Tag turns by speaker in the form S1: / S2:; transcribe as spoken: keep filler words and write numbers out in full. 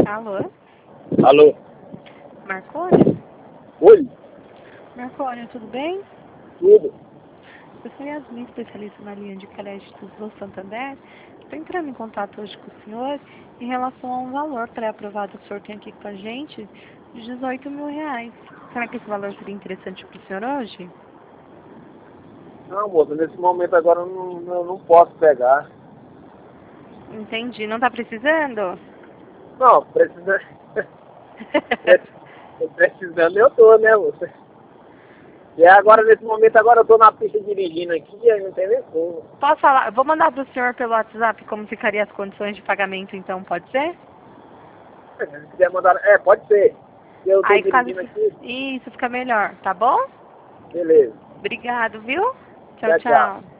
S1: Alô?
S2: Alô?
S1: Marconi?
S2: Oi?
S1: Marconi, tudo bem?
S2: Tudo?
S1: Eu sou Yasmin, especialista na linha de créditos do Santander. Estou entrando em contato hoje com o senhor em relação a um valor pré-aprovado que o senhor tem aqui com a gente de dezoito mil reais. Será que esse valor seria interessante para o senhor hoje?
S2: Não, moça, nesse momento agora eu não, não, não posso pegar.
S1: Entendi. Não está precisando?
S2: Não, precisa... precisando eu tô, né, moça? E agora, nesse momento, agora eu tô na pista dirigindo aqui e não tem nem como.
S1: Posso falar? Eu vou mandar para o senhor pelo WhatsApp como ficariam as condições de pagamento, então, pode ser?
S2: Se quiser mandar... É, pode ser. Eu tô
S1: Aí, caso...
S2: dirigindo aqui,
S1: Isso, fica melhor, tá bom?
S2: beleza.
S1: Obrigado, viu? Tchau,
S2: Tchau, tchau.
S1: tchau.